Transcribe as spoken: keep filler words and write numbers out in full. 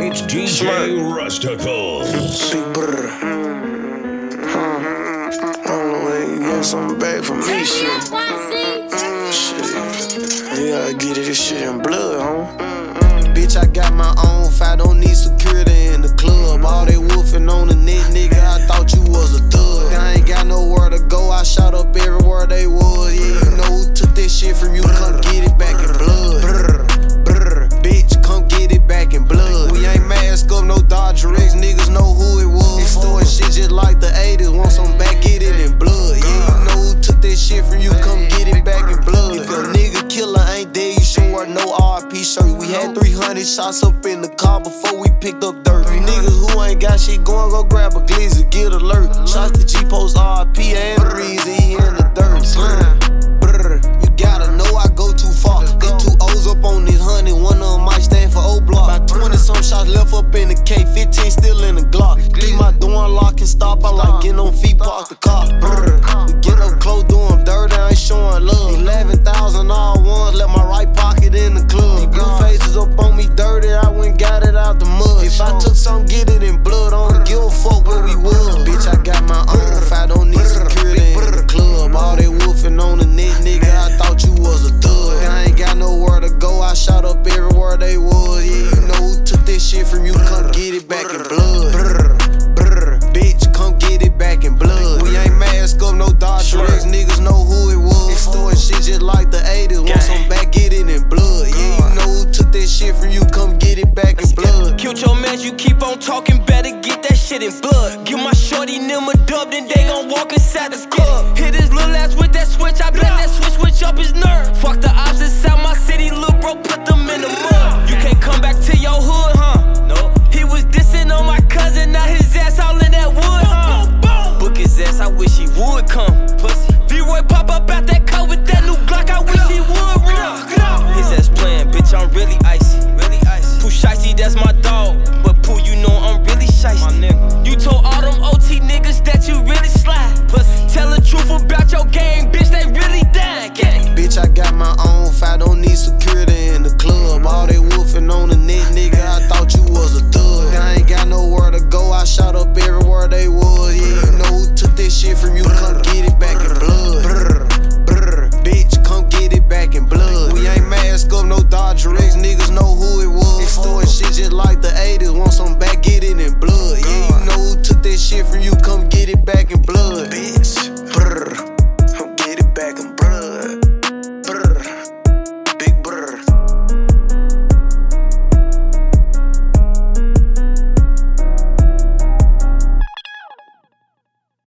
It's D J Rusticles. Big brother. Huh. I don't know when you get something back from me, shit. Shit. You gotta get it, this shit in blood, huh? Bitch, I got my own fight, don't need security in the club. All they wolfing on the net, nigga, I thought you was a thug. I ain't got nowhere to go, I shot up everywhere they was. Yeah, you know who took this shit from you, come get it back in blood. Brr, brr, bitch, come get it back in blood. We ain't mask up, no Dodger X, niggas know who it was. Extorting shit just like the eighties, want some back, get it in blood. Yeah, you know who took this shit from you, come get it back in blood. If your nigga killer ain't dead, you should wear no R I P shirt. We had three hundred shots up in the car before we picked up dirt. You niggas who ain't got shit going, go grab a glizzy, get alert. Shots to G-Post R I P and the reason he in the dirt. Brr, brr, you gotta know I go too far. There's two O's up on this honey, one of them might stand for O-Block. About twenty some shots left up in the K, fifteen still in the Glock. Keep my door unlocked and stop, I like getting on feet, park the car. Brr, we get up close, do them dirty, I ain't showing love. eleven thousand all ones, left my right pocket in the club. These blue faces up on me dirty, I went got it out the mud. If I took some, get it in blood, I don't give a fuck where we was. Bitch, I got my own fight, don't need security in the club. All they wolfing on the net, nigga, I thought you was a thug. I ain't got nowhere to go, I shot up everywhere they was. Yeah, you know who took this shit from you, come get it back in blood. Brr, brr, bitch, come get it back in blood. We ain't mask up, no Dodger X, niggas know who it was. Extorting shit just like the eighties, want some back, get it in blood. Yeah, you know who took this shit from you, come get it back in blood. Killed your man, you keep on talking, better get that shit in blood. Give my shorty them a dub, then they gon' walk inside the club. Hit his little ass with that switch, I bet that switch switch up his nerve. Fuck the ops inside my city, little bro, put them in the mud. You can't come back to your hood,